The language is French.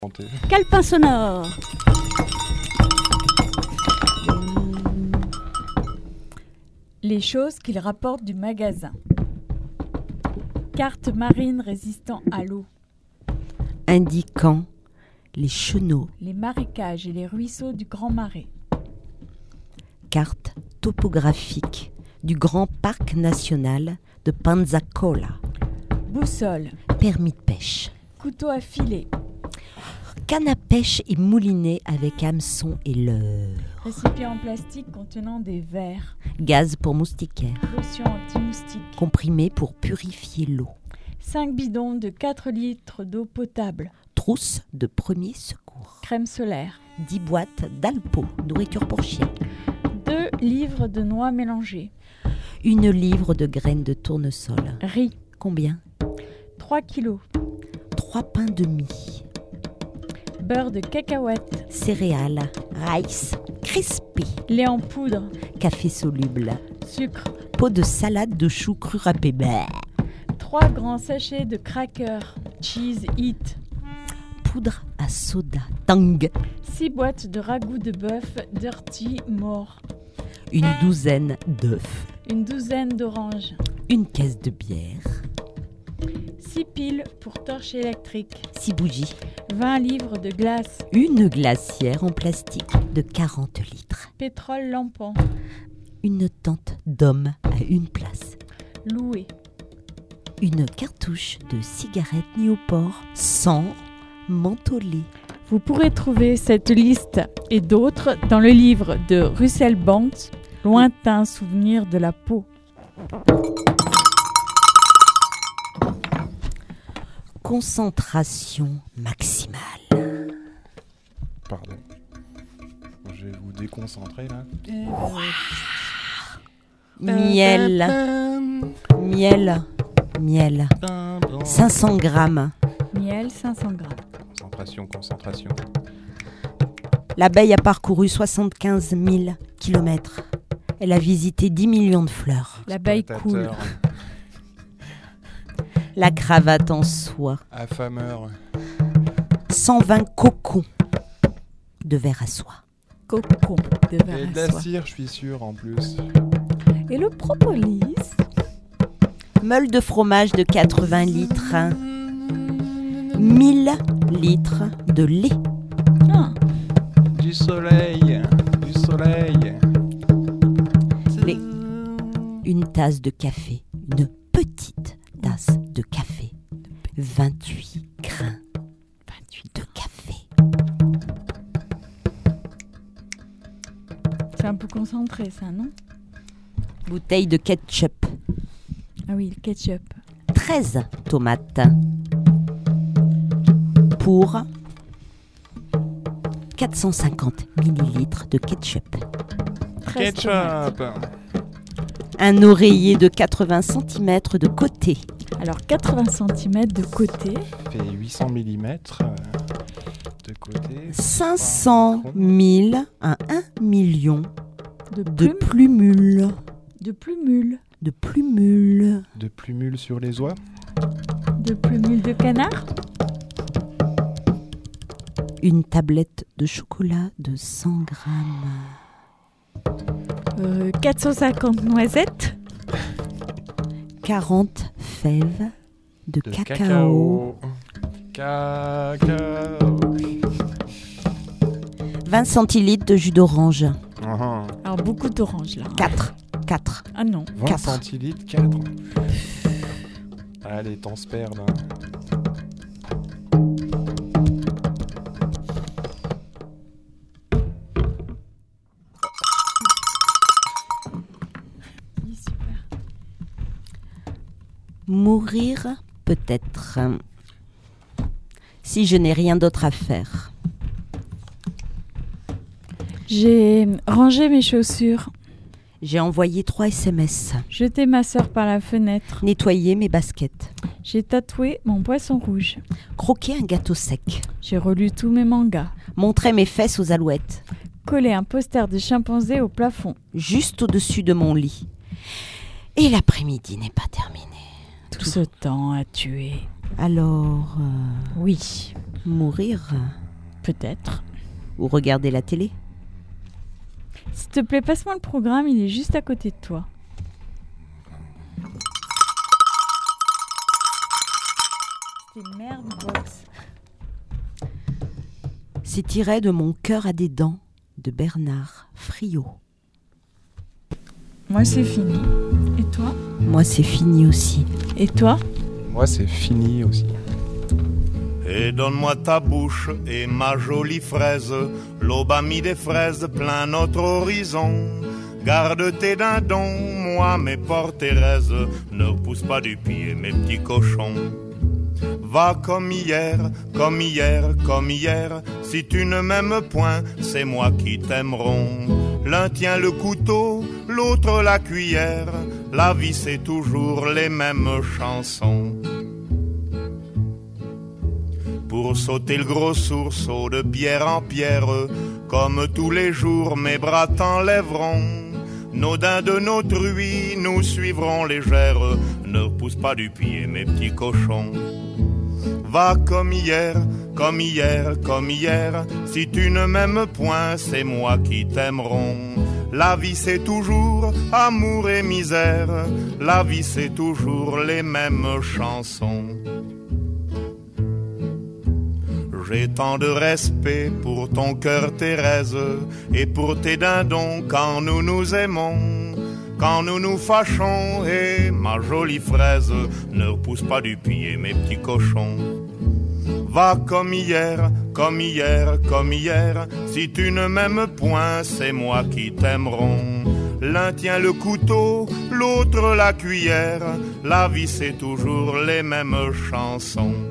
Calepin sonore. Les choses qu'il rapporte du magasin. Carte marine résistant à l'eau. Indiquant les chenaux. Les marécages et les ruisseaux du Grand Marais. Carte topographique du Grand Parc National de Pensacola. Boussole. Permis de pêche. Couteau à filet. Canne à pêche et moulinet avec hameçon et leurre. Récipient en plastique contenant des vers. Gaz pour moustiquaire. Lotion anti-moustique. Comprimé pour purifier l'eau. 5 bidons de 4 litres d'eau potable. Trousse de premier secours. Crème solaire. 10 boîtes d'Alpo, nourriture pour chien. 2 livres de noix mélangées. 1 livre de graines de tournesol. Riz. Combien ? 3 kilos. 3 pains de mie. Beurre de cacahuète. Céréales. Rice. Crispy. Lait en poudre. Café soluble. Sucre. Pot de salade de choux cru râpé. 3 grands sachets de crackers. Cheese It. Poudre à soda. Tang. 6 boîtes de ragoût de bœuf Dirty Mort. 12 d'œufs. 12 d'oranges. 1 caisse de bière. 6 piles pour torche électrique. 6 bougies. 20 livres de glace. 1 glacière en plastique de 40 litres. Pétrole lampant. 1 tente d'homme à 1 place. Loué. 1 cartouche de cigarettes Newport sans mentholé. Vous pourrez trouver cette liste et d'autres dans le livre de Russell Banks, Lointain souvenir de la peau. Concentration maximale. Pardon. Je vais vous déconcentrer là. Miel. Miel. Miel. 500 grammes. Miel, 500 grammes. Concentration. L'abeille a parcouru 75 000 kilomètres. Elle a visité 10 millions de fleurs. L'abeille coule. La cravate en soie. Affameur. 120 cocons de verre à soie. Cocon de Et verre de à la soie. cire, je suis sûr, en plus. Et le propolis. Meule de fromage de 80 litres. 1000 litres de lait. Ah, Du soleil. Une tasse de café. Une petite tasse de café. 28 grains. 28 de café. c'est un peu concentré ça, non? Bouteille de ketchup. Ah oui, le ketchup. 13 tomates. Pour 450 millilitres de ketchup. 13 tomates. Ketchup. Un oreiller de 80 cm de côté. Alors 80 cm de côté. Fait 800 mm de côté. 500 000 à 1 million De de plumes. plumules. De plumules. De plumules. De plumules sur les oies. De plumules de canard. Une tablette de chocolat de 100 grammes. 450 noisettes. 40 fèves de De cacao. Cacao. 20 centilitres de jus d'orange. Ah, Alors beaucoup d'oranges là. 4. Ah non. 20 4. centilitres, 4. Allez, temps se perd là. Oui, super. Mourir peut-être. Si je n'ai rien d'autre à faire. J'ai rangé mes chaussures. J'ai envoyé 3 SMS. Jeté ma sœur par la fenêtre. Nettoyé mes baskets. J'ai tatoué mon poisson rouge. Croqué un gâteau sec. J'ai relu tous mes mangas. Montré mes fesses aux alouettes. Collé un poster de chimpanzé au plafond. Juste au-dessus de mon lit. Et l'après-midi n'est pas terminé. Tout ce temps à tuer. Alors, Oui. Mourir. Peut-être. Ou regarder la télé. S'il te plaît, passe-moi le programme, il est juste à côté de toi. C'est merde box. C'est tiré de Mon cœur à des dents de Bernard Friot. Moi, c'est fini. Et toi? Moi, c'est fini aussi. Et toi? Moi, c'est fini aussi. Et donne-moi ta bouche et ma jolie fraise. L'aube a mis des fraises plein notre horizon. Garde tes dindons, moi mes portes Thérèse. Ne repousse pas du pied mes petits cochons. Va comme hier, comme hier, comme hier. Si tu ne m'aimes point, c'est moi qui t'aimeront. L'un tient le couteau, l'autre la cuillère. La vie c'est toujours les mêmes chansons. Pour sauter le gros sourceau de pierre en pierre, comme tous les jours mes bras t'enlèveront. Nos daims de nos truies nous suivront légères. Ne repousse pas du pied mes petits cochons. Va comme hier, comme hier, comme hier. Si tu ne m'aimes point, c'est moi qui t'aimeront. La vie c'est toujours amour et misère. La vie c'est toujours les mêmes chansons. J'ai tant de respect pour ton cœur Thérèse et pour tes dindons quand nous nous aimons. Quand nous nous fâchons, et ma jolie fraise, ne repousse pas du pied mes petits cochons. Va comme hier, comme hier, comme hier. Si tu ne m'aimes point, c'est moi qui t'aimeront. L'un tient le couteau, l'autre la cuillère. La vie c'est toujours les mêmes chansons.